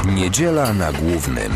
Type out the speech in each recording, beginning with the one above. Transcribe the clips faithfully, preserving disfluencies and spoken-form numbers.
Niedziela na Głównym.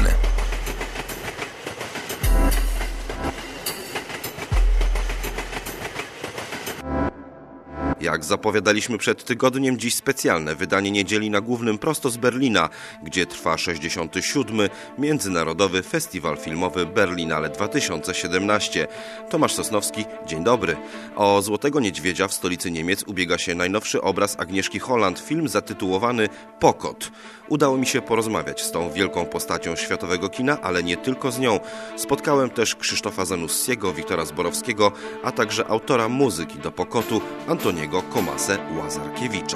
Jak zapowiadaliśmy przed tygodniem, dziś specjalne wydanie Niedzieli na Głównym prosto z Berlina, gdzie trwa sześćdziesiąty siódmy Międzynarodowy Festiwal Filmowy Berlinale dwa tysiące siedemnaście. Tomasz Sosnowski, dzień dobry. O Złotego Niedźwiedzia w stolicy Niemiec ubiega się najnowszy obraz Agnieszki Holland, film zatytułowany Pokot. Udało mi się porozmawiać z tą wielką postacią światowego kina, ale nie tylko z nią. Spotkałem też Krzysztofa Zanussiego, Wiktora Zborowskiego, a także autora muzyki do Pokotu, Antoniego Komasę Łazarkiewicza.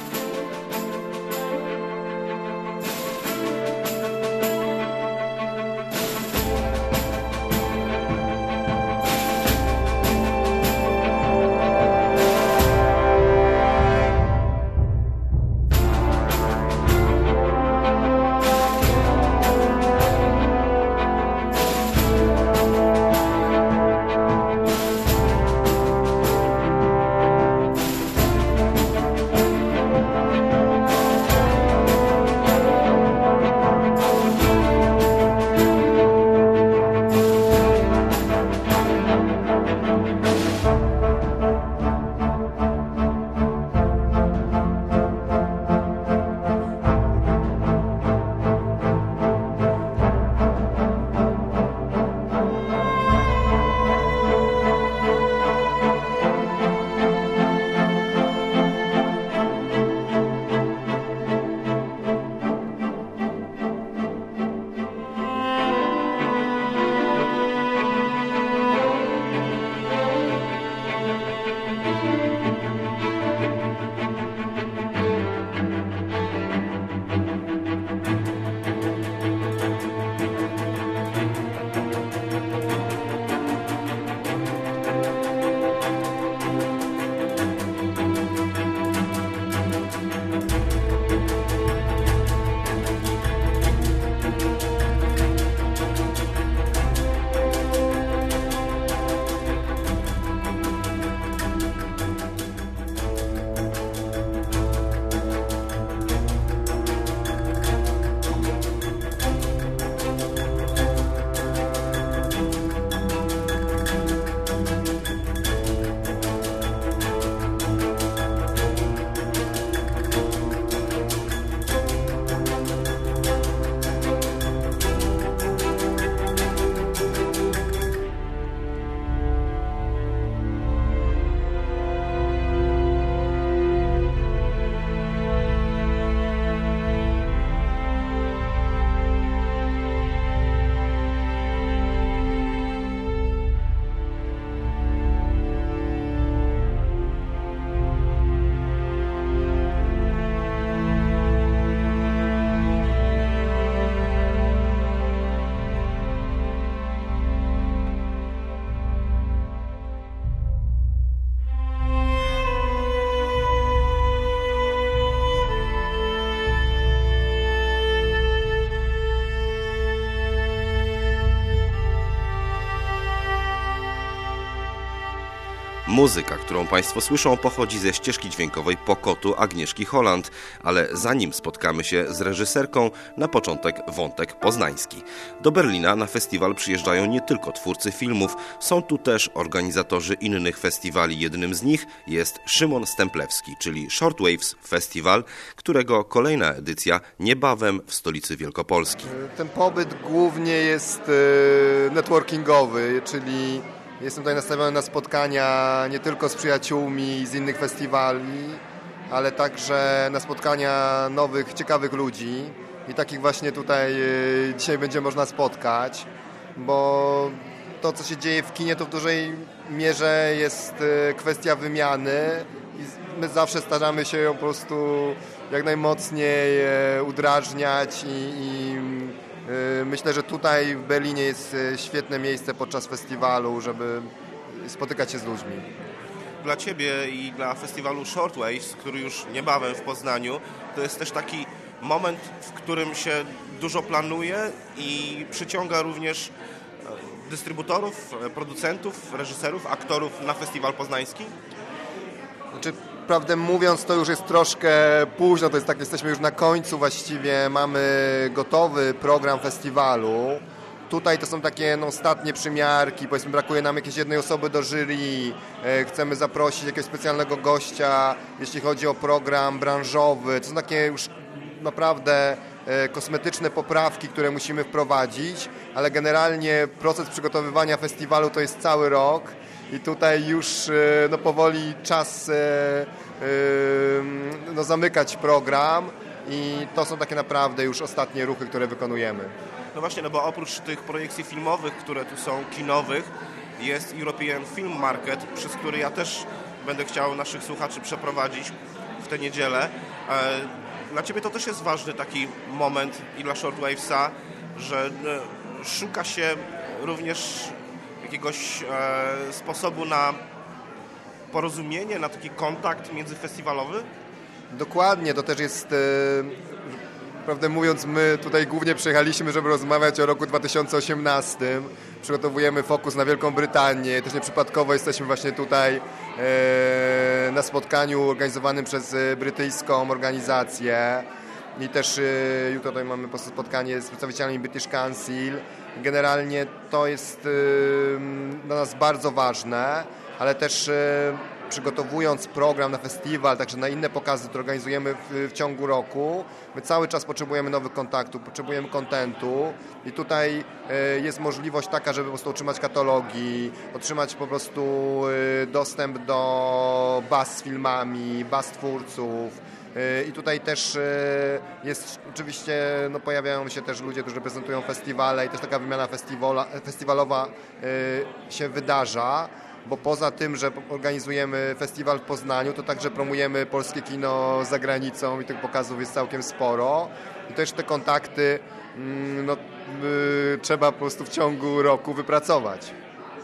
Muzyka, którą Państwo słyszą, pochodzi ze ścieżki dźwiękowej Pokotu Agnieszki Holland, ale zanim spotkamy się z reżyserką, na początek wątek poznański. Do Berlina na festiwal przyjeżdżają nie tylko twórcy filmów, są tu też organizatorzy innych festiwali. Jednym z nich jest Szymon Stemplewski, czyli Shortwaves Festival, którego kolejna edycja niebawem w stolicy Wielkopolski. Ten pobyt głównie jest networkingowy, czyli jestem tutaj nastawiony na spotkania nie tylko z przyjaciółmi z innych festiwali, ale także na spotkania nowych, ciekawych ludzi. I takich właśnie tutaj dzisiaj będzie można spotkać, bo to, co się dzieje w kinie, to w dużej mierze jest kwestia wymiany i my zawsze staramy się ją po prostu jak najmocniej udrażniać i, i myślę, że tutaj w Berlinie jest świetne miejsce podczas festiwalu, żeby spotykać się z ludźmi. Dla Ciebie i dla festiwalu Shortwaves, który już niebawem w Poznaniu, to jest też taki moment, w którym się dużo planuje i przyciąga również dystrybutorów, producentów, reżyserów, aktorów na festiwal poznański? Znaczy, prawdę mówiąc, to już jest troszkę późno, to jest tak, jesteśmy już na końcu właściwie, mamy gotowy program festiwalu. Tutaj to są takie no, ostatnie przymiarki, powiedzmy brakuje nam jakiejś jednej osoby do jury, e, chcemy zaprosić jakiegoś specjalnego gościa, jeśli chodzi o program branżowy. To są takie już naprawdę e, kosmetyczne poprawki, które musimy wprowadzić, ale generalnie proces przygotowywania festiwalu to jest cały rok i tutaj już e, no, powoli czas e, e, no, zamykać program i to są takie naprawdę już ostatnie ruchy, które wykonujemy. No właśnie, no bo oprócz tych projekcji filmowych, które tu są, kinowych, jest European Film Market, przez który ja też będę chciał naszych słuchaczy przeprowadzić w tę niedzielę. Dla Ciebie to też jest ważny taki moment i dla Shortwavesa, że szuka się również jakiegoś sposobu na porozumienie, na taki kontakt międzyfestiwalowy? Dokładnie, to też jest... Prawdę mówiąc, my tutaj głównie przyjechaliśmy, żeby rozmawiać o roku dwa tysiące osiemnastym. Przygotowujemy fokus na Wielką Brytanię. Też nieprzypadkowo jesteśmy właśnie tutaj e, na spotkaniu organizowanym przez brytyjską organizację. I też e, jutro tutaj mamy spotkanie z przedstawicielami British Council. Generalnie to jest e, dla nas bardzo ważne, ale też e, przygotowując program na festiwal, także na inne pokazy, które organizujemy w, w ciągu roku, my cały czas potrzebujemy nowych kontaktów, potrzebujemy kontentu i tutaj y, jest możliwość taka, żeby po prostu otrzymać katalogi, otrzymać po prostu y, dostęp do baz z filmami, baz twórców. I tutaj też jest oczywiście, no pojawiają się też ludzie, którzy reprezentują festiwale i też taka wymiana festiwalowa się wydarza. Bo poza tym, że organizujemy festiwal w Poznaniu, to także promujemy polskie kino za granicą i tych pokazów jest całkiem sporo. I też te kontakty no, y, trzeba po prostu w ciągu roku wypracować.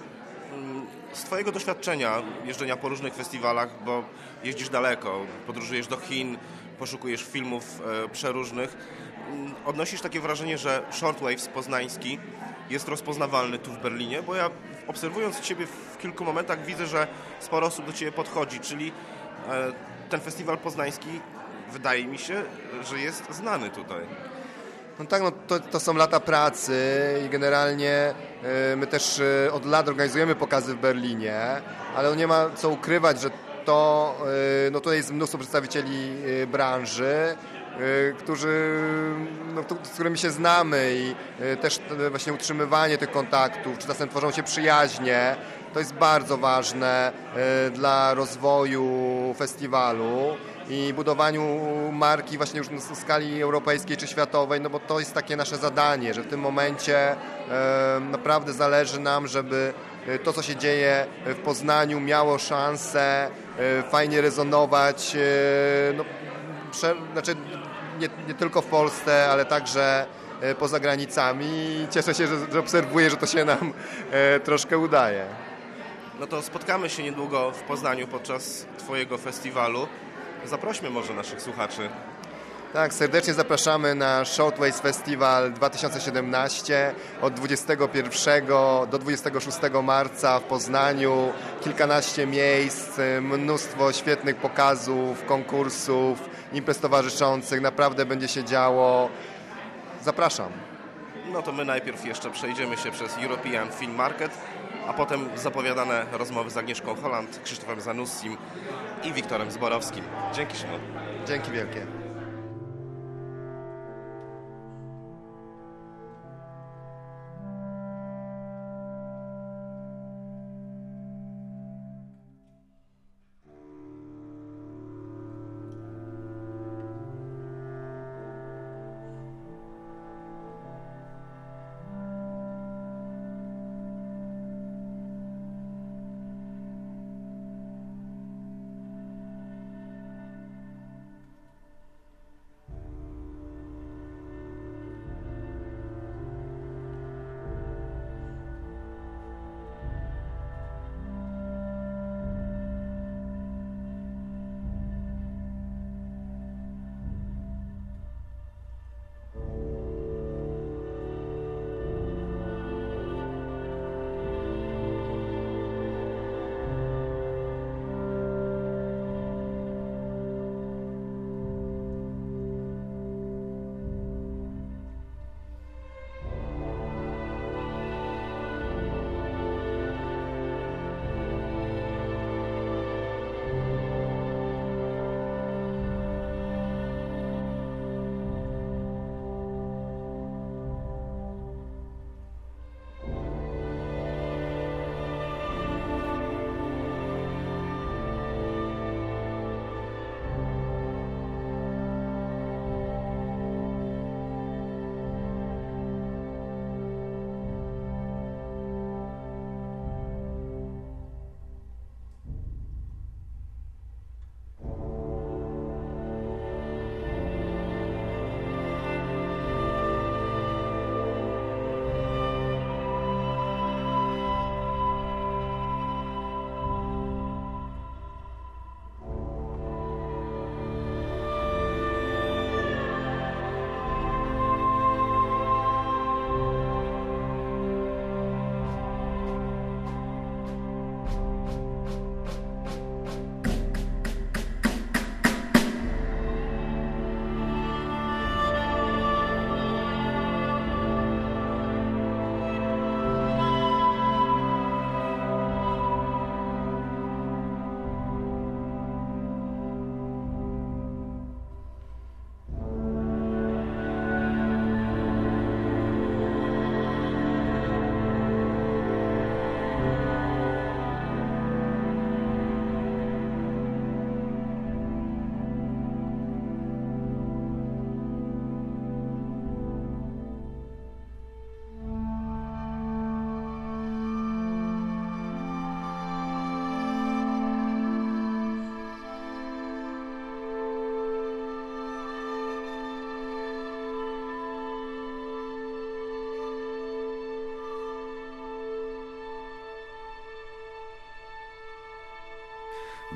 Z Twojego doświadczenia jeżdżenia po różnych festiwalach, bo jeździsz daleko, podróżujesz do Chin, poszukujesz filmów e, przeróżnych, odnosisz takie wrażenie, że Shortwaves poznański jest rozpoznawalny tu w Berlinie? Bo ja obserwując Ciebie w kilku momentach widzę, że sporo osób do Ciebie podchodzi, czyli e, ten festiwal poznański wydaje mi się, że jest znany tutaj. No tak, no to, to są lata pracy i generalnie y, my też y, od lat organizujemy pokazy w Berlinie, ale nie ma co ukrywać, że to, y, no tutaj jest mnóstwo przedstawicieli y, branży, y, którzy, no, to, z którymi się znamy i y, też y, właśnie utrzymywanie tych kontaktów, czy czasem tworzą się przyjaźnie, to jest bardzo ważne y, dla rozwoju festiwalu i budowaniu marki właśnie już w skali europejskiej czy światowej, no bo to jest takie nasze zadanie, że w tym momencie e, naprawdę zależy nam, żeby to, co się dzieje w Poznaniu, miało szansę e, fajnie rezonować, e, no, prze, znaczy nie, nie tylko w Polsce, ale także e, poza granicami i cieszę się, że, że obserwuję, że to się nam e, troszkę udaje. No to spotkamy się niedługo w Poznaniu podczas Twojego festiwalu. Zaprośmy może naszych słuchaczy. Tak, serdecznie zapraszamy na Shortwaves Festival dwa tysiące siedemnaście od dwudziestego pierwszego do dwudziestego szóstego marca w Poznaniu. Kilkanaście miejsc, mnóstwo świetnych pokazów, konkursów, imprez towarzyszących. Naprawdę będzie się działo. Zapraszam. No to my najpierw jeszcze przejdziemy się przez European Film Market, a potem zapowiadane rozmowy z Agnieszką Holland, Krzysztofem Zanussim i Wiktorem Zborowskim. Dzięki, Szymon. Dzięki wielkie.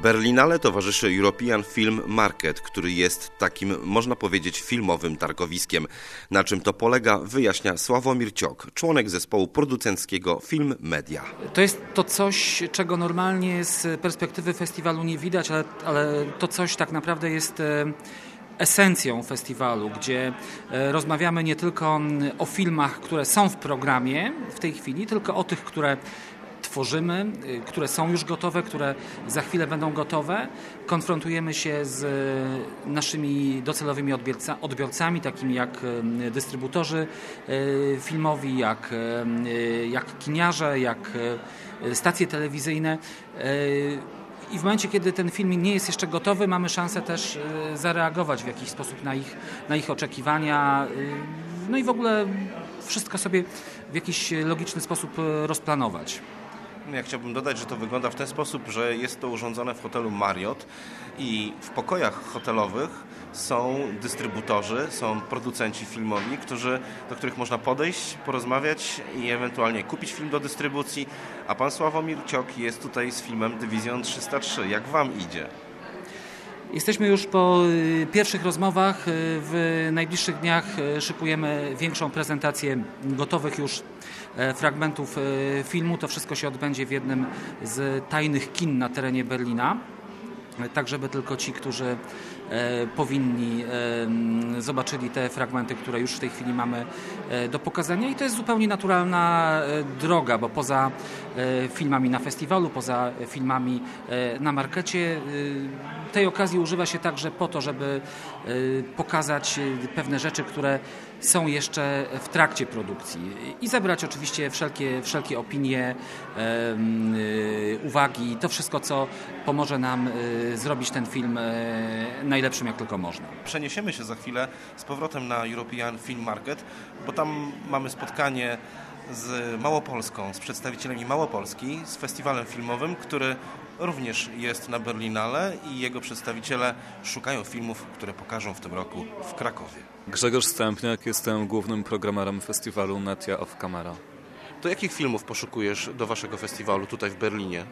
Berlinale towarzyszy European Film Market, który jest takim, można powiedzieć, filmowym targowiskiem. Na czym to polega, wyjaśnia Sławomir Ciok, członek zespołu producenckiego Film Media. To jest to coś, czego normalnie z perspektywy festiwalu nie widać, ale, ale to coś tak naprawdę jest esencją festiwalu, gdzie rozmawiamy nie tylko o filmach, które są w programie w tej chwili, tylko o tych, które tworzymy, które są już gotowe, które za chwilę będą gotowe. Konfrontujemy się z naszymi docelowymi odbiorca, odbiorcami, takimi jak dystrybutorzy filmowi, jak, jak kiniarze, jak stacje telewizyjne. I w momencie, kiedy ten film nie jest jeszcze gotowy, mamy szansę też zareagować w jakiś sposób na ich, na ich oczekiwania. No i w ogóle wszystko sobie w jakiś logiczny sposób rozplanować. Ja chciałbym dodać, że to wygląda w ten sposób, że jest to urządzone w hotelu Marriott i w pokojach hotelowych są dystrybutorzy, są producenci filmowi, którzy, do których można podejść, porozmawiać i ewentualnie kupić film do dystrybucji, a pan Sławomir Ciok jest tutaj z filmem Dywizjon trzysta trzy. Jak wam idzie? Jesteśmy już po pierwszych rozmowach. W najbliższych dniach szykujemy większą prezentację gotowych już fragmentów filmu. To wszystko się odbędzie w jednym z tajnych kin na terenie Berlina. Tak, żeby tylko ci, którzy e, powinni e, zobaczyli te fragmenty, które już w tej chwili mamy e, do pokazania. I to jest zupełnie naturalna e, droga, bo poza e, filmami na festiwalu, poza filmami e, na markecie, e, tej okazji używa się także po to, żeby e, pokazać pewne rzeczy, które są jeszcze w trakcie produkcji i zebrać oczywiście wszelkie, wszelkie opinie, e, e, uwagi, to wszystko, co pomoże nam e, zrobić ten film najlepszym jak tylko można. Przeniesiemy się za chwilę z powrotem na European Film Market, bo tam mamy spotkanie z Małopolską, z przedstawicielami Małopolski, z festiwalem filmowym, który również jest na Berlinale i jego przedstawiciele szukają filmów, które pokażą w tym roku w Krakowie. Grzegorz Stępniak, jestem głównym programerem festiwalu Natia Off Camera. To jakich filmów poszukujesz do waszego festiwalu tutaj w Berlinie?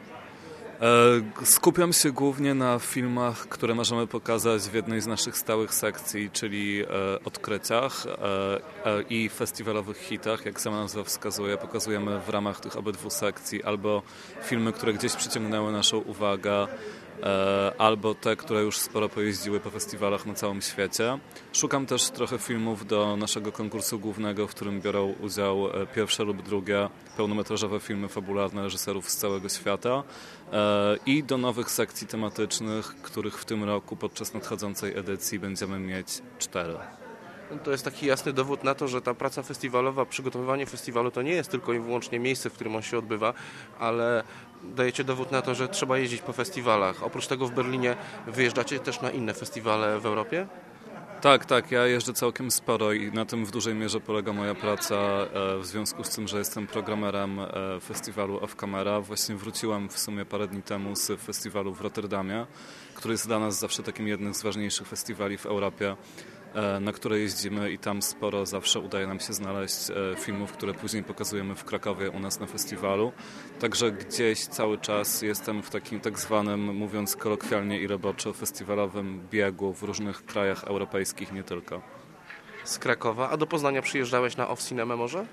Skupiam się głównie na filmach, które możemy pokazać w jednej z naszych stałych sekcji, czyli odkryciach i festiwalowych hitach. Jak sama nazwa wskazuje, pokazujemy w ramach tych obydwu sekcji albo filmy, które gdzieś przyciągnęły naszą uwagę, albo te, które już sporo pojeździły po festiwalach na całym świecie. Szukam też trochę filmów do naszego konkursu głównego, w którym biorą udział pierwsze lub drugie pełnometrażowe filmy fabularne reżyserów z całego świata i do nowych sekcji tematycznych, których w tym roku podczas nadchodzącej edycji będziemy mieć cztery. To jest taki jasny dowód na to, że ta praca festiwalowa, przygotowywanie festiwalu to nie jest tylko i wyłącznie miejsce, w którym on się odbywa, ale dajecie dowód na to, że trzeba jeździć po festiwalach. Oprócz tego w Berlinie wyjeżdżacie też na inne festiwale w Europie? Tak, tak. Ja jeżdżę całkiem sporo i na tym w dużej mierze polega moja praca w związku z tym, że jestem programerem festiwalu Off Camera. Właśnie wróciłem w sumie parę dni temu z festiwalu w Rotterdamie, który jest dla nas zawsze takim jednym z ważniejszych festiwali w Europie, na które jeździmy i tam sporo zawsze udaje nam się znaleźć filmów, które później pokazujemy w Krakowie u nas na festiwalu. Także gdzieś cały czas jestem w takim tak zwanym, mówiąc kolokwialnie i roboczo, festiwalowym biegu w różnych krajach europejskich, nie tylko. Z Krakowa. A do Poznania przyjeżdżałeś na Off Cinema może?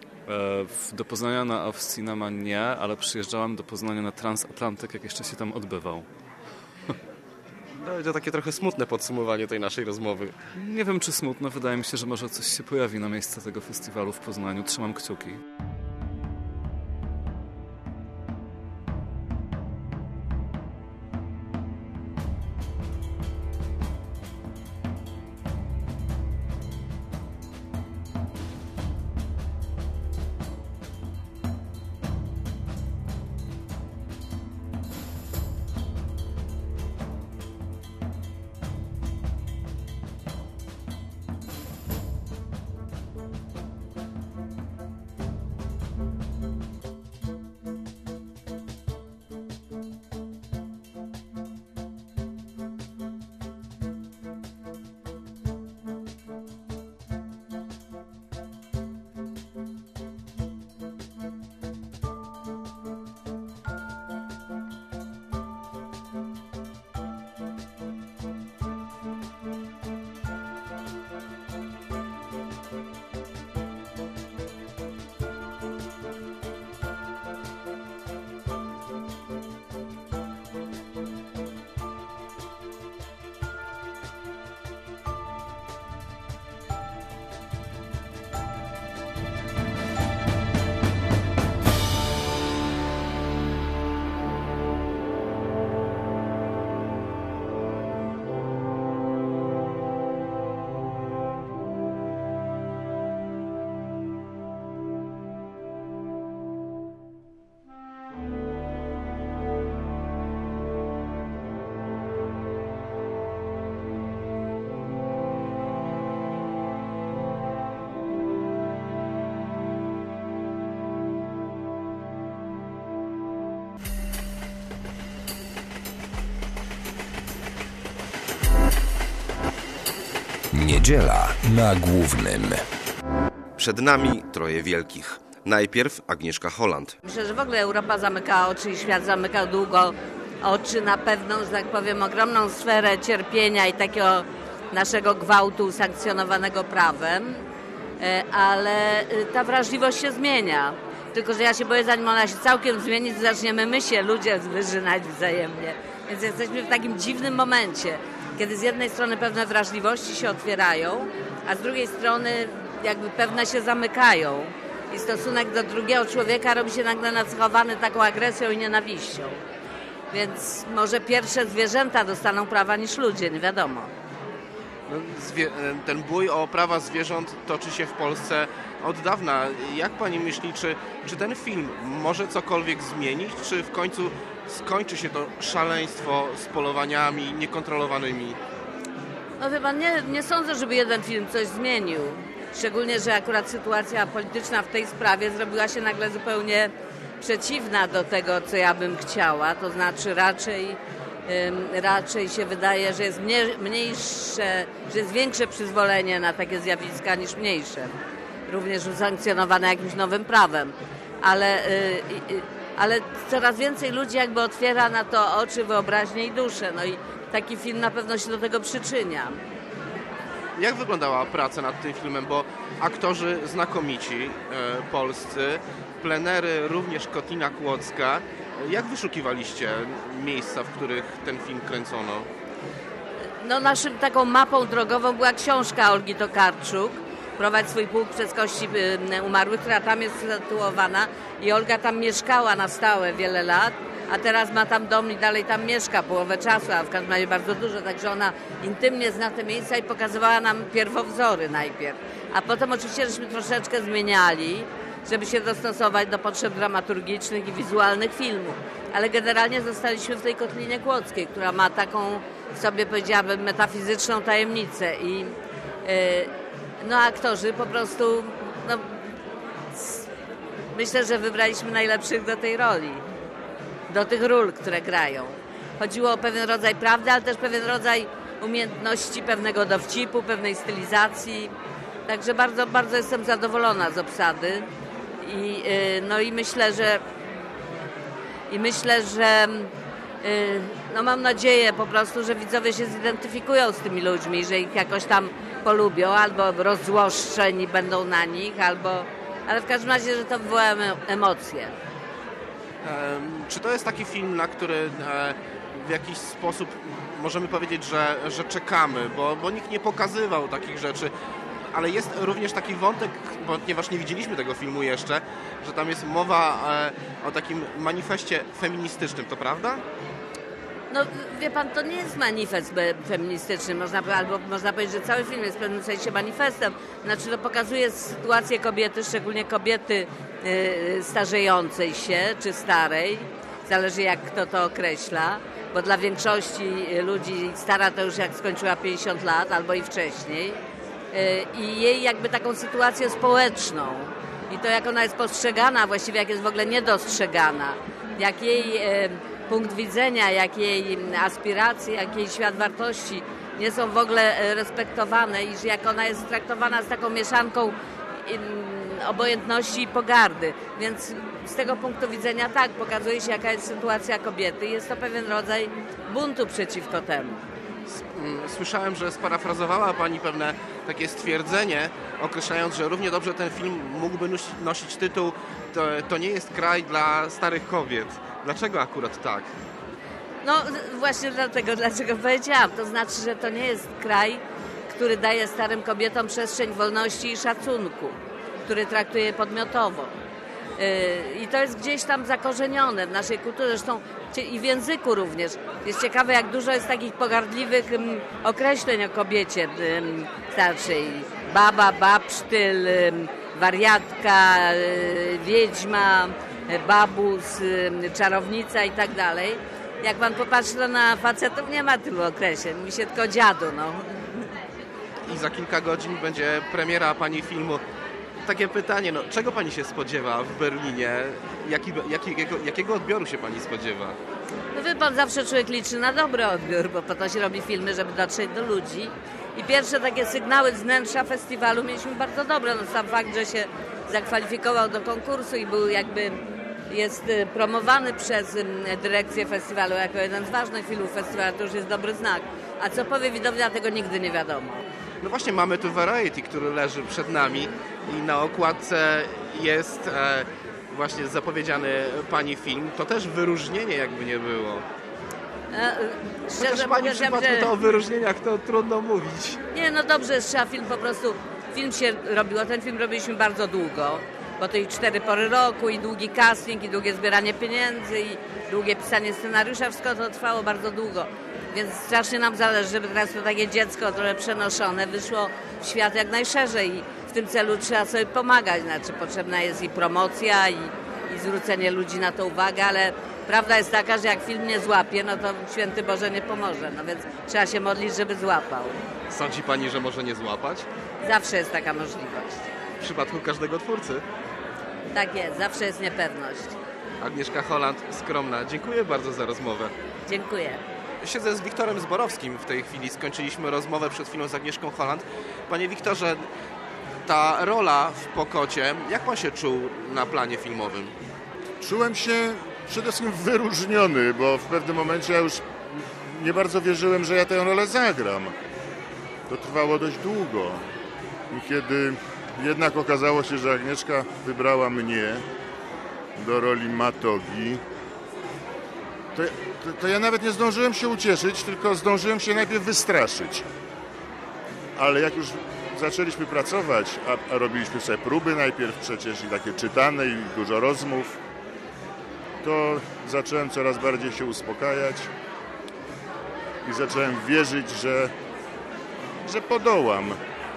Do Poznania na Off Cinema nie, ale przyjeżdżałem do Poznania na Transatlantyk, jak jeszcze się tam odbywał. No, to takie trochę smutne podsumowanie tej naszej rozmowy. Nie wiem, czy smutne. Wydaje mi się, że może coś się pojawi na miejsce tego festiwalu w Poznaniu. Trzymam kciuki. Niedziela na Głównym. Przed nami Troje Wielkich. Najpierw Agnieszka Holland. Myślę, że w ogóle Europa zamyka oczy i świat zamykał długo oczy na pewną, że tak powiem, ogromną sferę cierpienia i takiego naszego gwałtu sankcjonowanego prawem, ale ta wrażliwość się zmienia. Tylko że ja się boję, zanim ona się całkiem zmieni, to zaczniemy my się, ludzie, wyżynać wzajemnie. Więc jesteśmy w takim dziwnym momencie, kiedy z jednej strony pewne wrażliwości się otwierają, a z drugiej strony jakby pewne się zamykają. I stosunek do drugiego człowieka robi się nagle nacechowany taką agresją i nienawiścią. Więc może pierwsze zwierzęta dostaną prawa niż ludzie, nie wiadomo. Ten bój o prawa zwierząt toczy się w Polsce od dawna. Jak pani myśli, czy, czy ten film może cokolwiek zmienić, czy w końcu skończy się to szaleństwo z polowaniami niekontrolowanymi? No chyba nie, nie sądzę, żeby jeden film coś zmienił. Szczególnie, że akurat sytuacja polityczna w tej sprawie zrobiła się nagle zupełnie przeciwna do tego, co ja bym chciała. To znaczy raczej, raczej się wydaje, że jest mniejsze, że jest większe przyzwolenie na takie zjawiska niż mniejsze. Również usankcjonowane jakimś nowym prawem. Ale, ale coraz więcej ludzi jakby otwiera na to oczy, wyobraźnię i duszę. No i taki film na pewno się do tego przyczynia. Jak wyglądała praca nad tym filmem, bo aktorzy znakomici, e, polscy, plenery również Kotlina Kłodzka. Jak wyszukiwaliście miejsca, w których ten film kręcono? No naszym taką mapą drogową była książka Olgi Tokarczuk, Prowadź swój pułk przez kości umarłych, która tam jest sytuowana i Olga tam mieszkała na stałe wiele lat, a teraz ma tam dom i dalej tam mieszka połowę czasu, a w każdym razie bardzo dużo, także ona intymnie zna te miejsca i pokazywała nam pierwowzory najpierw. A potem oczywiście żeśmy troszeczkę zmieniali, żeby się dostosować do potrzeb dramaturgicznych i wizualnych filmu. Ale generalnie zostaliśmy w tej Kotlinie Kłodzkiej, która ma taką, sobie powiedziałabym, metafizyczną tajemnicę i yy, no aktorzy po prostu, no, myślę, że wybraliśmy najlepszych do tej roli. Do tych ról, które grają. Chodziło o pewien rodzaj prawdy, ale też pewien rodzaj umiejętności, pewnego dowcipu, pewnej stylizacji. Także bardzo, bardzo jestem zadowolona z obsady. I, yy, no i myślę, że i myślę, że yy, no mam nadzieję po prostu, że widzowie się zidentyfikują z tymi ludźmi, że ich jakoś tam polubią, albo rozzłoszczeni będą na nich, albo, ale w każdym razie, że to wywoła emocje. Czy to jest taki film, na który w jakiś sposób możemy powiedzieć, że, że czekamy, bo, bo nikt nie pokazywał takich rzeczy, ale jest również taki wątek, ponieważ nie widzieliśmy tego filmu jeszcze, że tam jest mowa o takim manifestie feministycznym, to prawda? No wie pan, to nie jest manifest feministyczny, można, albo można powiedzieć, że cały film jest w pewnym sensie manifestem. Znaczy to pokazuje sytuację kobiety, szczególnie kobiety yy, starzejącej się czy starej, zależy jak kto to określa, bo dla większości ludzi stara to już jak skończyła pięćdziesiąt lat albo i wcześniej yy, i jej jakby taką sytuację społeczną i to jak ona jest postrzegana, właściwie jak jest w ogóle niedostrzegana, jak jej yy, punkt widzenia, jak jej aspiracje, jak jej świat wartości nie są w ogóle respektowane i że jak ona jest traktowana z taką mieszanką obojętności i pogardy. Więc z tego punktu widzenia tak, pokazuje się jaka jest sytuacja kobiety i jest to pewien rodzaj buntu przeciwko temu. Słyszałem, że sparafrazowała pani pewne takie stwierdzenie, określając, że równie dobrze ten film mógłby nosić tytuł To, to nie jest kraj dla starych kobiet. Dlaczego akurat tak? No właśnie dlatego, dlaczego powiedziałam. To znaczy, że to nie jest kraj, który daje starym kobietom przestrzeń wolności i szacunku, który traktuje je podmiotowo. Yy, I to jest gdzieś tam zakorzenione w naszej kulturze, zresztą i w języku również. Jest ciekawe, jak dużo jest takich pogardliwych um, określeń o kobiecie um, starszej. Baba, babsztyl, um, wariatka, um, wiedźma, babus, um, czarownica i tak dalej. Jak pan popatrzy to na facetów, nie ma tylu określeń, mówi się tylko dziadu, no. I za kilka godzin będzie premiera pani filmu. Takie pytanie, no, czego pani się spodziewa w Berlinie? jaki, jaki, jakiego, jakiego odbioru się pani spodziewa? No wie pan, zawsze człowiek liczy na dobry odbiór, bo po to się robi filmy, żeby dotrzeć do ludzi. I pierwsze takie sygnały z wnętrza festiwalu mieliśmy bardzo dobre. No sam fakt, że się zakwalifikował do konkursu i był jakby jest promowany przez dyrekcję festiwalu jako jeden z ważnych filmów festiwalu, to już jest dobry znak. A co powie widownia, tego nigdy nie wiadomo. No właśnie, mamy tu Variety, który leży przed nami i na okładce jest e, właśnie zapowiedziany pani film. To też wyróżnienie jakby nie było. E, szczerze Chociaż w pani przypadku że... to o wyróżnieniach to trudno mówić. Nie, no dobrze, trzeba film po prostu... Film się robiło, ten film robiliśmy bardzo długo, bo to i cztery pory roku, i długi casting, i długie zbieranie pieniędzy, i długie pisanie scenariusza, wszystko to trwało bardzo długo. Więc strasznie nam zależy, żeby teraz to takie dziecko trochę przenoszone wyszło w świat jak najszerzej i w tym celu trzeba sobie pomagać. Znaczy potrzebna jest i promocja, i, i zwrócenie ludzi na to uwagę, ale prawda jest taka, że jak film nie złapie, no to święty Boże nie pomoże, no więc trzeba się modlić, żeby złapał. Sądzi pani, że może nie złapać? Zawsze jest taka możliwość. W przypadku każdego twórcy. Tak jest, zawsze jest niepewność. Agnieszka Holland, skromna. Dziękuję bardzo za rozmowę. Dziękuję. Siedzę z Wiktorem Zborowskim w tej chwili. Skończyliśmy rozmowę przed chwilą z Agnieszką Holland. Panie Wiktorze, ta rola w Pokocie, jak pan się czuł na planie filmowym? Czułem się przede wszystkim wyróżniony, bo w pewnym momencie ja już nie bardzo wierzyłem, że ja tę rolę zagram. To trwało dość długo. I kiedy jednak okazało się, że Agnieszka wybrała mnie do roli Matogi, to, to, to ja nawet nie zdążyłem się ucieszyć, tylko zdążyłem się najpierw wystraszyć. Ale jak już zaczęliśmy pracować, a, a robiliśmy sobie próby najpierw przecież i takie czytane i dużo rozmów, to zacząłem coraz bardziej się uspokajać i zacząłem wierzyć, że, że podołam.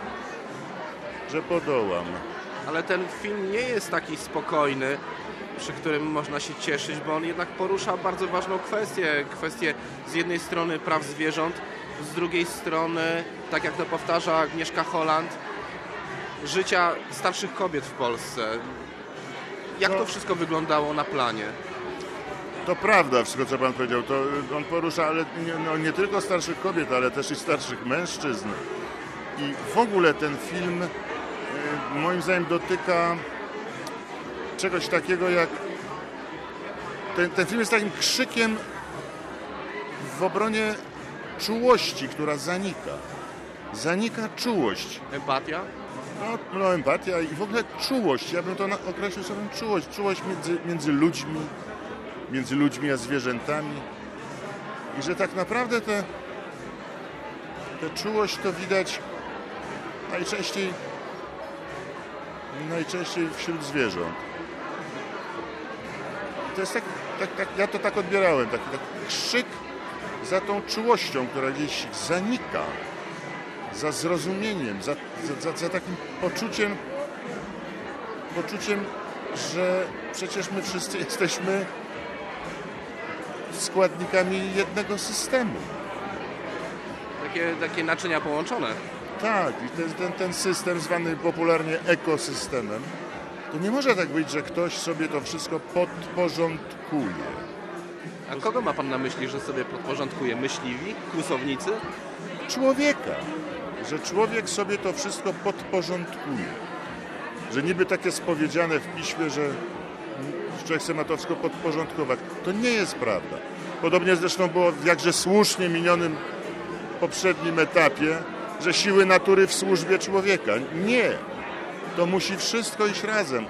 Że podołam. Ale ten film nie jest taki spokojny, przy którym można się cieszyć, bo on jednak porusza bardzo ważną kwestię. Kwestię z jednej strony praw zwierząt, z drugiej strony, tak jak to powtarza Agnieszka Holland, życia starszych kobiet w Polsce. Jak no, to wszystko wyglądało na planie? To prawda, wszystko co pan powiedział. To on porusza ale nie, no, nie tylko starszych kobiet, ale też i starszych mężczyzn. I w ogóle ten film y, moim zdaniem dotyka czegoś takiego jak... Ten, ten film jest takim krzykiem w obronie czułości, która zanika. Zanika czułość. Empatia? No, no empatia i w ogóle czułość. Ja bym to na, określił sobie czułość. Czułość między, między ludźmi, między ludźmi a zwierzętami. I że tak naprawdę te, tę czułość to widać najczęściej, najczęściej wśród zwierząt. To jest tak, tak, tak, ja to tak odbierałem, taki, taki krzyk za tą czułością, która gdzieś zanika, za zrozumieniem, za, za, za takim poczuciem, poczuciem, że przecież my wszyscy jesteśmy składnikami jednego systemu. Takie, takie naczynia połączone. Tak, i ten, ten, ten system zwany popularnie ekosystemem, to nie może tak być, że ktoś sobie to wszystko podporządkuje. A kogo ma pan na myśli, że sobie podporządkuje? Myśliwi? Kłusownicy? Człowieka. Że człowiek sobie to wszystko podporządkuje. Że niby tak jest powiedziane w piśmie, że człowiek sobie ma to wszystko podporządkować. To nie jest prawda. Podobnie zresztą było w jakże słusznie minionym poprzednim etapie, że siły natury w służbie człowieka. Nie. To musi wszystko iść razem.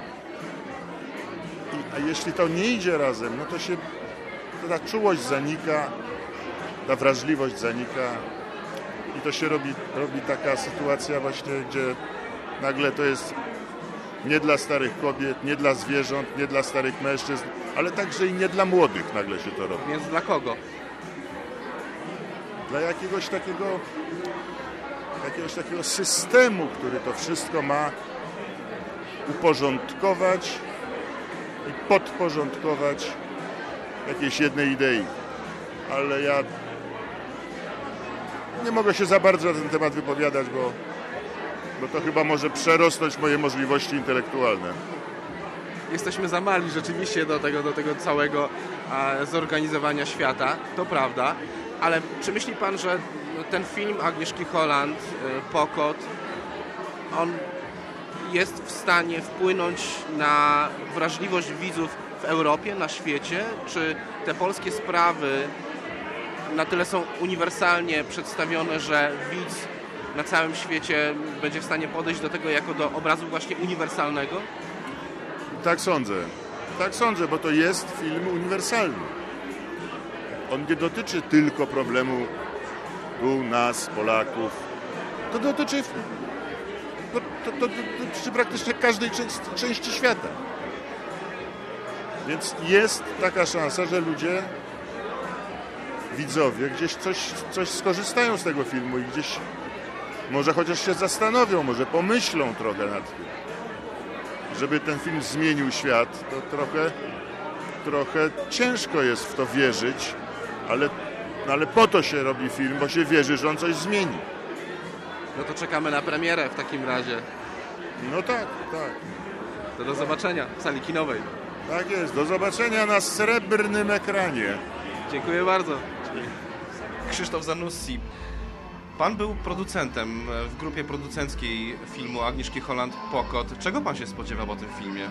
I, a jeśli to nie idzie razem, no to się to ta czułość zanika, ta wrażliwość zanika i to się robi, robi taka sytuacja właśnie, gdzie nagle to jest nie dla starych kobiet, nie dla zwierząt, nie dla starych mężczyzn, ale także i nie dla młodych nagle się to robi. Więc dla kogo? Dla jakiegoś takiego, jakiegoś takiego systemu, który to wszystko ma uporządkować i podporządkować jakiejś jednej idei. Ale ja nie mogę się za bardzo na ten temat wypowiadać, bo, bo to chyba może przerosnąć moje możliwości intelektualne. jesteśmy za mali rzeczywiście do tego, do tego całego a, zorganizowania świata, to prawda, ale czy myśli pan, że ten film Agnieszki Holland, y, Pokot, on jest w stanie wpłynąć na wrażliwość widzów w Europie, na świecie? Czy te polskie sprawy na tyle są uniwersalnie przedstawione, że widz na całym świecie będzie w stanie podejść do tego jako do obrazu właśnie uniwersalnego? Tak sądzę. Tak sądzę, bo to jest film uniwersalny. On nie dotyczy tylko problemu tu, nas, Polaków. To dotyczy, to, to, to dotyczy praktycznie każdej części świata. Więc jest taka szansa, że ludzie, widzowie, gdzieś coś, coś skorzystają z tego filmu i gdzieś może chociaż się zastanowią, może pomyślą trochę nad tym. Żeby ten film zmienił świat, to trochę, trochę ciężko jest w to wierzyć, ale, ale po to się robi film, bo się wierzy, że on coś zmieni. No to czekamy na premierę w takim razie. No tak, tak. To do zobaczenia w sali kinowej. Tak jest, do zobaczenia na srebrnym ekranie. Dziękuję bardzo. Krzysztof Zanussi. Pan był producentem w grupie producenckiej filmu Agnieszki Holland Pokot. Czego pan się spodziewał po tym filmie?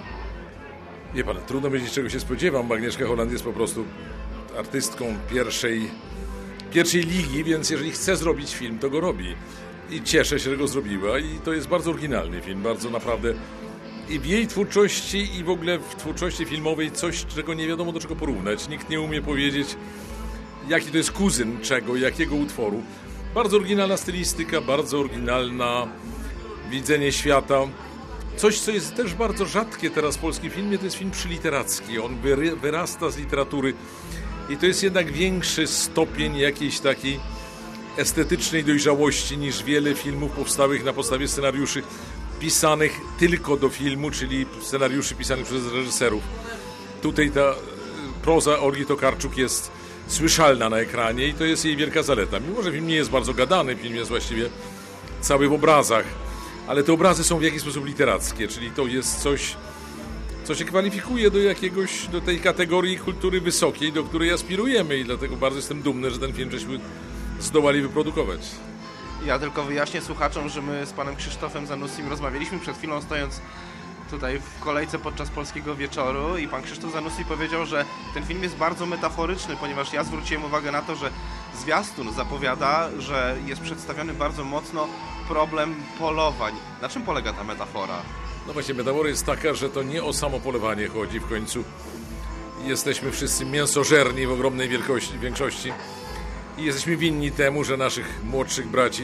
Wie pan, trudno powiedzieć, czego się spodziewam, bo Agnieszka Holland jest po prostu artystką pierwszej, pierwszej ligi, więc jeżeli chce zrobić film, to go robi. I cieszę się, że go zrobiła i to jest bardzo oryginalny film, bardzo naprawdę i w jej twórczości i w ogóle w twórczości filmowej coś, czego nie wiadomo do czego porównać. Nikt nie umie powiedzieć, jaki to jest kuzyn czego, jakiego utworu. Bardzo oryginalna stylistyka, bardzo oryginalna widzenie świata. Coś, co jest też bardzo rzadkie teraz w polskim filmie, to jest film przyliteracki. On wyrasta z literatury i to jest jednak większy stopień jakiejś takiej estetycznej dojrzałości niż wiele filmów powstałych na podstawie scenariuszy pisanych tylko do filmu, czyli scenariuszy pisanych przez reżyserów. Tutaj ta proza Olgi Tokarczuk jest słyszalna na ekranie i to jest jej wielka zaleta. Mimo że film nie jest bardzo gadany, film jest właściwie cały w obrazach, ale te obrazy są w jakiś sposób literackie, czyli to jest coś, co się kwalifikuje do jakiegoś, do tej kategorii kultury wysokiej, do której aspirujemy i dlatego bardzo jestem dumny, że ten film żeśmy zdołali wyprodukować. Ja tylko wyjaśnię słuchaczom, że my z panem Krzysztofem Zanussim rozmawialiśmy przed chwilą, stojąc tutaj w kolejce podczas Polskiego Wieczoru i pan Krzysztof Zanussi powiedział, że ten film jest bardzo metaforyczny, ponieważ ja zwróciłem uwagę na to, że zwiastun zapowiada, że jest przedstawiony bardzo mocno problem polowań. Na czym polega ta metafora? No właśnie, metafora jest taka, że to nie o samo polowanie chodzi w końcu. Jesteśmy wszyscy mięsożerni w ogromnej wielkości, większości i jesteśmy winni temu, że naszych młodszych braci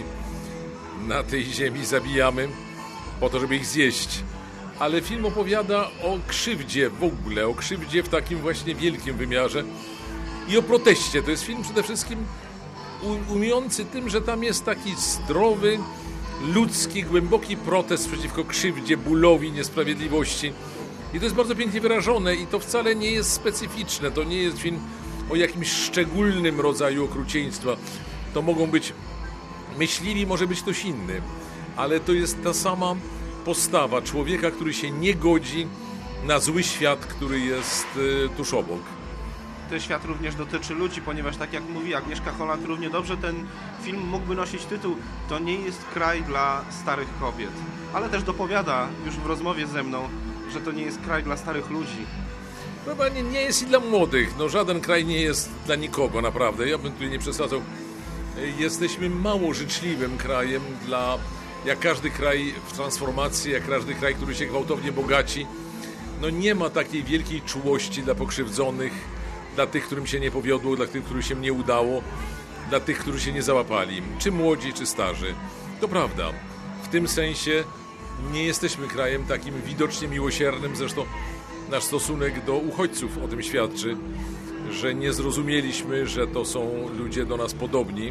na tej ziemi zabijamy po to, żeby ich zjeść. Ale film opowiada o krzywdzie w ogóle, o krzywdzie w takim właśnie wielkim wymiarze i o proteście. To jest film przede wszystkim ujmujący tym, że tam jest taki zdrowy, ludzki, głęboki protest przeciwko krzywdzie, bólowi, niesprawiedliwości. I to jest bardzo pięknie wyrażone i to wcale nie jest specyficzne. To nie jest film o jakimś szczególnym rodzaju okrucieństwa. To mogą być myśliwi, może być ktoś inny, ale to jest ta sama postawa człowieka, który się nie godzi na zły świat, który jest y, tuż obok. Ten świat również dotyczy ludzi, ponieważ tak jak mówi Agnieszka Holland, równie dobrze ten film mógłby nosić tytuł To nie jest kraj dla starych kobiet, ale też dopowiada już w rozmowie ze mną, że to nie jest kraj dla starych ludzi. Chyba nie, nie jest i dla młodych. No, żaden kraj nie jest dla nikogo, naprawdę. Ja bym tutaj nie przesadzał. Jesteśmy mało życzliwym krajem dla... Jak każdy kraj w transformacji, jak każdy kraj, który się gwałtownie bogaci, no nie ma takiej wielkiej czułości dla pokrzywdzonych, dla tych, którym się nie powiodło, dla tych, którym się nie udało, dla tych, którzy się nie załapali, czy młodzi, czy starzy. To prawda. W tym sensie nie jesteśmy krajem takim widocznie miłosiernym, zresztą nasz stosunek do uchodźców o tym świadczy, że nie zrozumieliśmy, że to są ludzie do nas podobni,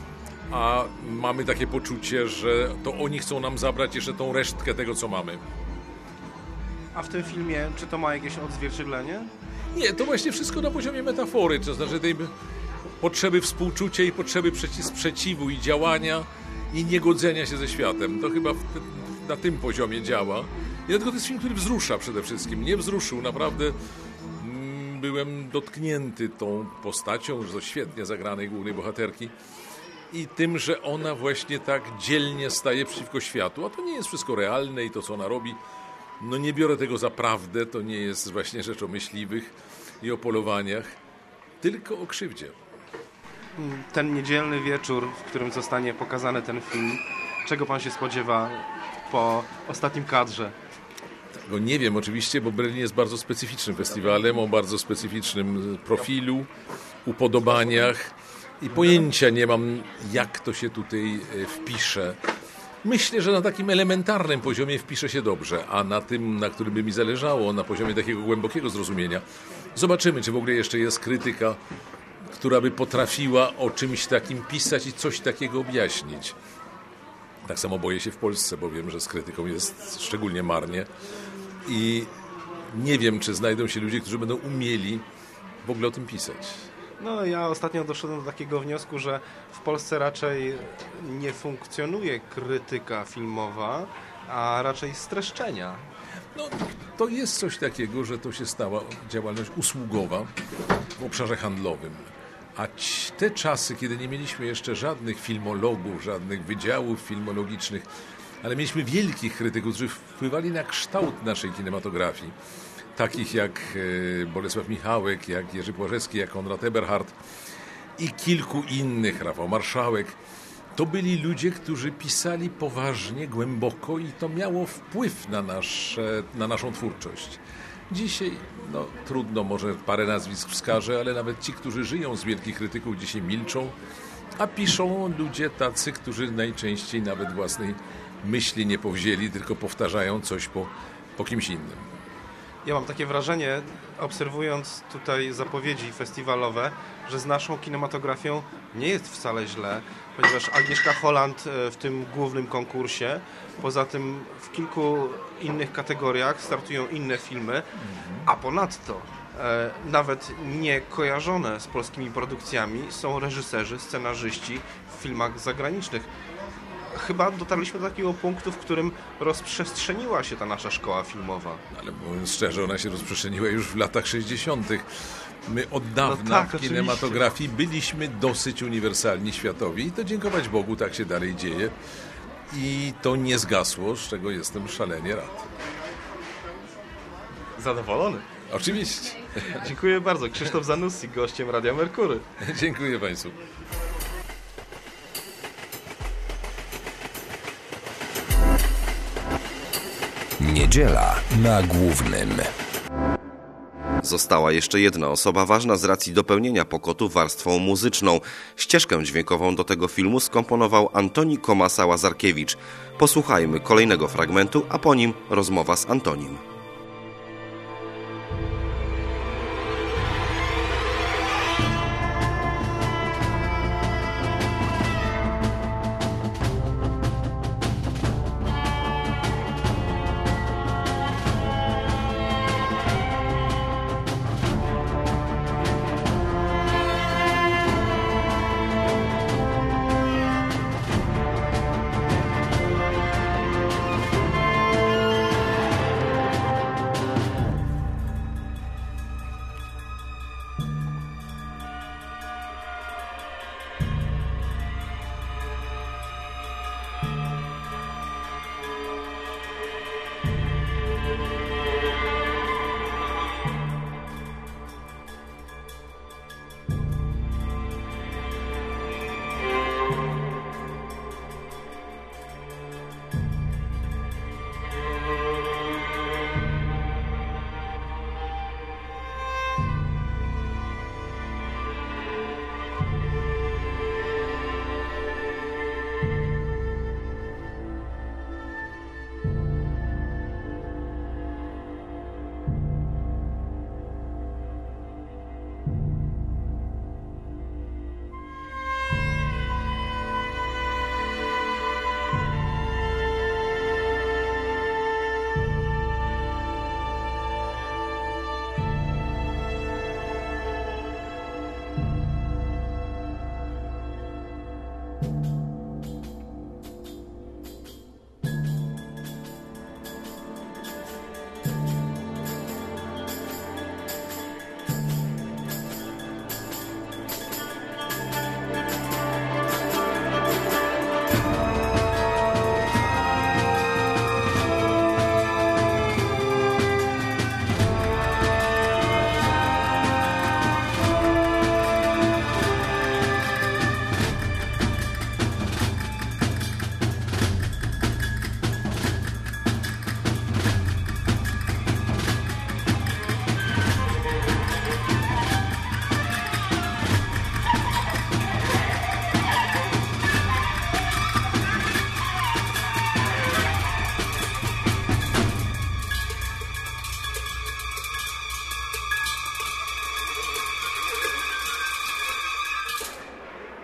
a mamy takie poczucie, że to oni chcą nam zabrać jeszcze tą resztkę tego, co mamy. A w tym filmie, czy to ma jakieś odzwierciedlenie? Nie, to właśnie wszystko na poziomie metafory, to znaczy tej potrzeby współczucia i potrzeby sprzeciwu i działania i niegodzenia się ze światem. To chyba w, na tym poziomie działa. dlatego to jest film, który wzrusza przede wszystkim. Mnie wzruszył, naprawdę mm, byłem dotknięty tą postacią, że to świetnie zagranej głównej bohaterki i tym, że ona właśnie tak dzielnie staje przeciwko światu, a to nie jest wszystko realne i to, co ona robi, no nie biorę tego za prawdę, to nie jest właśnie rzecz o myśliwych i o polowaniach, tylko o krzywdzie. Ten niedzielny wieczór, w którym zostanie pokazany ten film, czego pan się spodziewa po ostatnim kadrze? Tego nie wiem oczywiście, bo Berlin jest bardzo specyficznym festiwalem, o bardzo specyficznym profilu, upodobaniach i pojęcia nie mam, jak to się tutaj wpisze. Myślę, że na takim elementarnym poziomie wpisze się dobrze, a na tym, na którym by mi zależało, na poziomie takiego głębokiego zrozumienia, zobaczymy, czy w ogóle jeszcze jest krytyka, która by potrafiła o czymś takim pisać i coś takiego objaśnić. Tak samo boję się w Polsce, bo wiem, że z krytyką jest szczególnie marnie i nie wiem, czy znajdą się ludzie, którzy będą umieli w ogóle o tym pisać. No, ja ostatnio doszedłem do takiego wniosku, że w Polsce raczej nie funkcjonuje krytyka filmowa, a raczej streszczenia. No, to jest coś takiego, że to się stała działalność usługowa w obszarze handlowym. A te czasy, kiedy nie mieliśmy jeszcze żadnych filmologów, żadnych wydziałów filmologicznych, ale mieliśmy wielkich krytyków, którzy wpływali na kształt naszej kinematografii, takich jak Bolesław Michałek, jak Jerzy Płażewski, jak Konrad Eberhard i kilku innych, Rafał Marszałek. To byli ludzie, którzy pisali poważnie, głęboko i to miało wpływ na, nasze, na naszą twórczość. Dzisiaj, no trudno, może parę nazwisk wskażę, ale nawet ci, którzy żyją z wielkich krytyków, dzisiaj milczą, a piszą ludzie tacy, którzy najczęściej nawet własnej myśli nie powzięli, tylko powtarzają coś po, po kimś innym. Ja mam takie wrażenie, obserwując tutaj zapowiedzi festiwalowe, że z naszą kinematografią nie jest wcale źle, ponieważ Agnieszka Holland w tym głównym konkursie, poza tym w kilku innych kategoriach startują inne filmy, a ponadto e, nawet nie kojarzone z polskimi produkcjami są reżyserzy, scenarzyści w filmach zagranicznych. Chyba dotarliśmy do takiego punktu, w którym rozprzestrzeniła się ta nasza szkoła filmowa. Ale mówiąc szczerze, ona się rozprzestrzeniła już w latach sześćdziesiątych. My od dawna no tak, w kinematografii oczywiście. byliśmy dosyć uniwersalni światowi i to dziękować Bogu tak się dalej dzieje. I to nie zgasło, z czego jestem szalenie rad. Zadowolony? Oczywiście. Dziękuję bardzo. Krzysztof Zanussi, gościem Radia Merkury. Dziękuję Państwu. Niedziela na Głównym. Została jeszcze jedna osoba ważna z racji dopełnienia Pokotu warstwą muzyczną. Ścieżkę dźwiękową do tego filmu skomponował Antoni Komasa-Łazarkiewicz. Posłuchajmy kolejnego fragmentu, a po nim rozmowa z Antonim.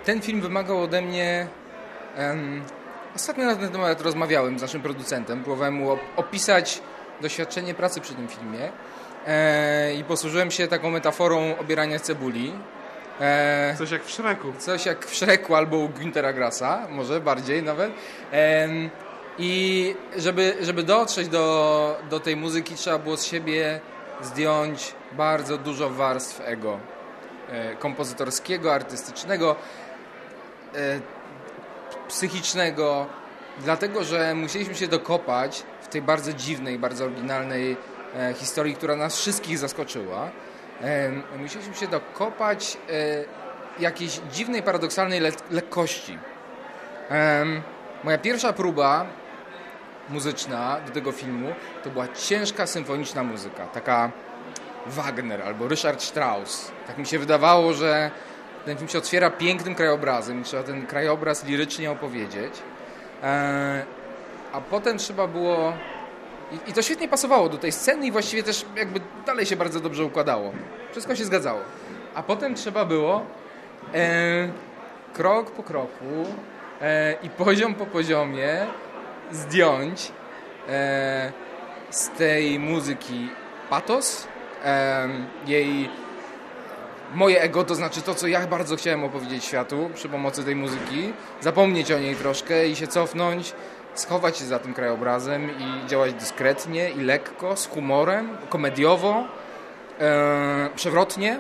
ten film wymagał ode mnie... Um, ostatnio na ten temat rozmawiałem z naszym producentem. Próbowałem mu opisać doświadczenie pracy przy tym filmie e, i posłużyłem się taką metaforą obierania cebuli. E, coś jak w Shreku. Coś jak w Shreku albo u Güntera Grassa, może bardziej nawet. E, I żeby, żeby dotrzeć do, do tej muzyki, trzeba było z siebie zdjąć bardzo dużo warstw ego. E, kompozytorskiego, artystycznego, e, psychicznego, dlatego, że musieliśmy się dokopać w tej bardzo dziwnej, bardzo oryginalnej e, historii, która nas wszystkich zaskoczyła. E, musieliśmy się dokopać e, jakiejś dziwnej, paradoksalnej le- lekkości. E, moja pierwsza próba muzyczna do tego filmu to była ciężka, symfoniczna muzyka, taka Wagner albo Richard Strauss. Tak mi się wydawało, że ten film się otwiera pięknym krajobrazem i trzeba ten krajobraz lirycznie opowiedzieć. E, a potem trzeba było... I, I to świetnie pasowało do tej sceny i właściwie też jakby dalej się bardzo dobrze układało. Wszystko się zgadzało. A potem trzeba było e, krok po kroku e, i poziom po poziomie zdjąć e, z tej muzyki patos, e, jej moje ego, to znaczy to, co ja bardzo chciałem opowiedzieć światu przy pomocy tej muzyki, zapomnieć o niej troszkę i się cofnąć, schować się za tym krajobrazem i działać dyskretnie i lekko, z humorem, komediowo, e, przewrotnie.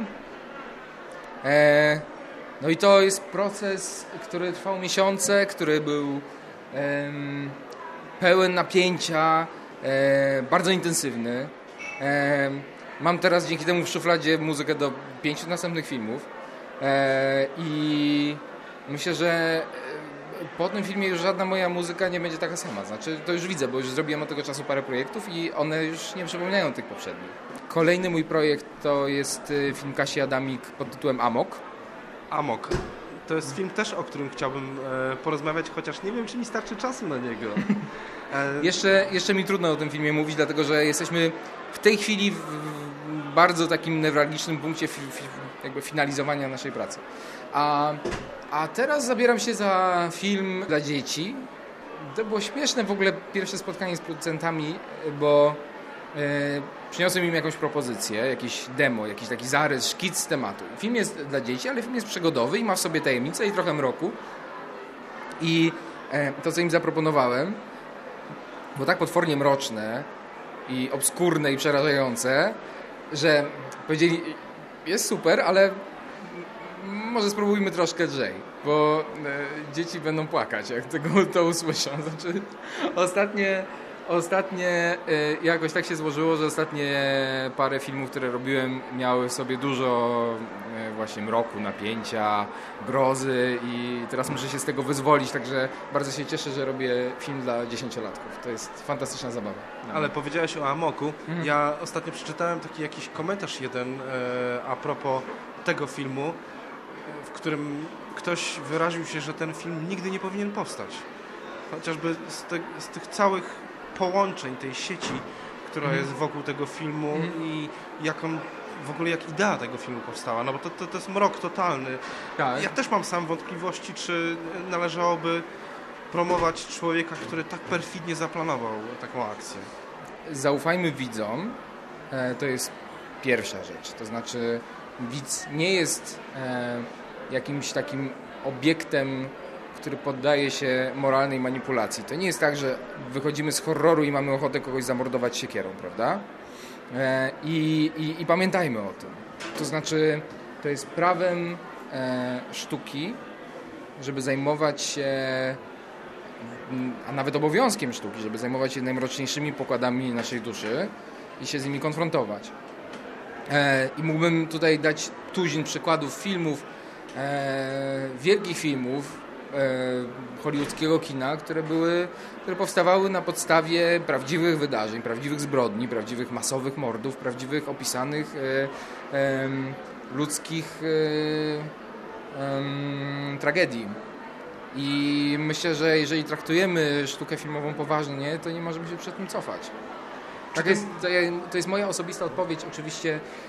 E, no i to jest proces, który trwał miesiące, który był e, pełen napięcia, e, bardzo intensywny. E, mam teraz dzięki temu w szufladzie muzykę do pięciu następnych filmów e, i myślę, że po tym filmie już żadna moja muzyka nie będzie taka sama. Znaczy, to już widzę, bo już zrobiłem od tego czasu parę projektów i one już nie przypominają tych poprzednich. Kolejny mój projekt to jest film Kasi Adamik pod tytułem Amok. Amok. To jest film też, o którym chciałbym e, porozmawiać, chociaż nie wiem, czy mi starczy czasu na niego. E... Jeszcze, jeszcze mi trudno o tym filmie mówić, dlatego że jesteśmy w tej chwili w bardzo takim newralgicznym punkcie fi, fi, jakby finalizowania naszej pracy. A, a teraz zabieram się za film dla dzieci. To było śmieszne w ogóle pierwsze spotkanie z producentami, bo e, przyniosłem im jakąś propozycję, jakieś demo, jakiś taki zarys, szkic tematu. Film jest dla dzieci, ale film jest przygodowy i ma w sobie tajemnicę i trochę mroku. I e, to, co im zaproponowałem, było tak potwornie mroczne i obskurne i przerażające, że powiedzieli, jest super, ale może spróbujmy troszkę lżej, bo e, dzieci będą płakać, jak tego to usłyszą. Znaczy, ostatnie, ostatnie e, jakoś tak się złożyło, że ostatnie parę filmów, które robiłem, miały w sobie dużo e, właśnie mroku, napięcia, grozy i teraz muszę się z tego wyzwolić, także bardzo się cieszę, że robię film dla dziesięciolatków. To jest fantastyczna zabawa. No. Ale powiedziałeś o Amoku. Mhm. Ja ostatnio przeczytałem taki jakiś komentarz jeden e, a propos tego filmu, w którym ktoś wyraził się, że ten film nigdy nie powinien powstać. Chociażby z, te, z tych całych połączeń tej sieci, która mm. jest wokół tego filmu mm. i jak on, w ogóle jak idea tego filmu powstała, no bo to, to, to jest mrok totalny. Tak. Ja też mam sam wątpliwości, czy należałoby promować człowieka, który tak perfidnie zaplanował taką akcję. Zaufajmy widzom, e, to jest pierwsza rzecz, to znaczy widz nie jest e, jakimś takim obiektem, który poddaje się moralnej manipulacji. To nie jest tak, że wychodzimy z horroru i mamy ochotę kogoś zamordować siekierą, prawda? E, i, i, I pamiętajmy o tym. To znaczy, to jest prawem e, sztuki, żeby zajmować się, a nawet obowiązkiem sztuki, żeby zajmować się najmroczniejszymi pokładami naszej duszy i się z nimi konfrontować. E, I mógłbym tutaj dać tuzin przykładów filmów, e, wielkich filmów e, hollywoodzkiego kina, które były, które powstawały na podstawie prawdziwych wydarzeń, prawdziwych zbrodni, prawdziwych masowych mordów, prawdziwych opisanych e, e, ludzkich e, e, tragedii. I myślę, że jeżeli traktujemy sztukę filmową poważnie, to nie możemy się przed tym cofać. Tak jest, to jest moja osobista odpowiedź. Oczywiście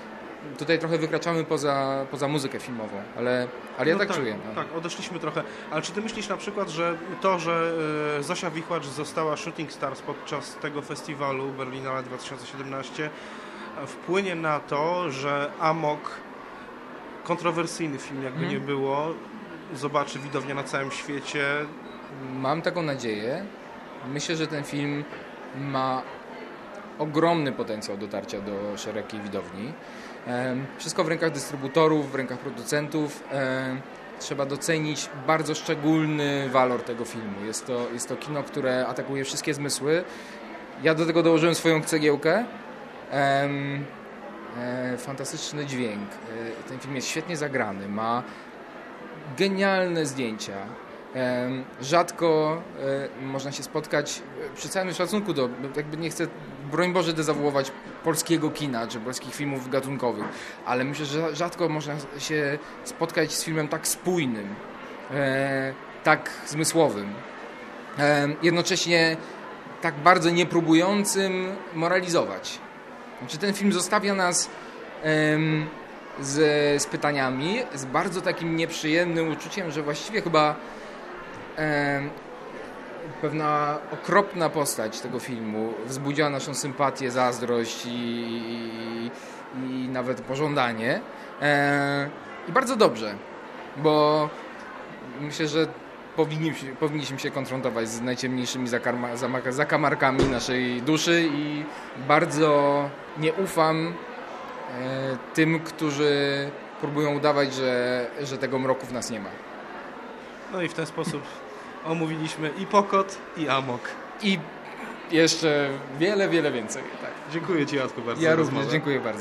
tutaj trochę wykraczamy poza, poza muzykę filmową, ale, ale ja No tak, tak czuję. No. Tak, odeszliśmy trochę. Ale czy ty myślisz na przykład, że to, że e, Zosia Wichłacz została Shooting Stars podczas tego festiwalu Berlinale dwa tysiące siedemnaście wpłynie na to, że Amok, kontrowersyjny film jakby Mhm. nie było, zobaczy widownia na całym świecie? Mam taką nadzieję. Myślę, że ten film ma ogromny potencjał dotarcia do szerokiej widowni. Em, Wszystko w rękach dystrybutorów, w rękach producentów. Em, Trzeba docenić bardzo szczególny walor tego filmu. Jest to, jest to kino, które atakuje wszystkie zmysły. Ja do tego dołożyłem swoją cegiełkę. Em, e, Fantastyczny dźwięk. E, Ten film jest świetnie zagrany. Ma genialne zdjęcia. Em, Rzadko e, można się spotkać, e, przy całym szacunku do, jakby nie chcę, broń Boże, dezawuować polskiego kina, czy polskich filmów gatunkowych, ale myślę, że rzadko można się spotkać z filmem tak spójnym, e, tak zmysłowym, e, jednocześnie tak bardzo nie próbującym moralizować. Znaczy, ten film zostawia nas em, z, z pytaniami, z bardzo takim nieprzyjemnym uczuciem, że właściwie chyba em, pewna okropna postać tego filmu wzbudziła naszą sympatię, zazdrość i, i, i nawet pożądanie. E, I bardzo dobrze, bo myślę, że powinniśmy, powinniśmy się konfrontować z najciemniejszymi zakarma, zamaka- zakamarkami naszej duszy i bardzo nie ufam e, tym, którzy próbują udawać, że, że tego mroku w nas nie ma. No i w ten sposób omówiliśmy i Pokot, i Amok. I jeszcze wiele, wiele więcej. Tak. Dziękuję Ci, Jacku, bardzo Ja za również rozmowę. dziękuję bardzo.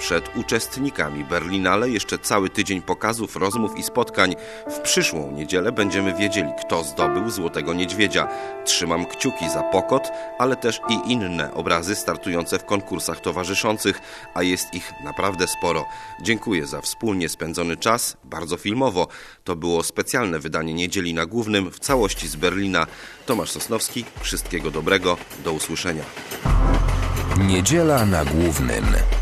przed uczestnikami Berlinale. Jeszcze cały tydzień pokazów, rozmów i spotkań. W przyszłą niedzielę będziemy wiedzieli, kto zdobył Złotego Niedźwiedzia. Trzymam kciuki za Pokot, ale też i inne obrazy startujące w konkursach towarzyszących, a jest ich naprawdę sporo. Dziękuję za wspólnie spędzony czas, bardzo filmowo. To było specjalne wydanie Niedzieli na Głównym w całości z Berlina. Tomasz Sosnowski, wszystkiego dobrego, do usłyszenia. Niedziela na Głównym.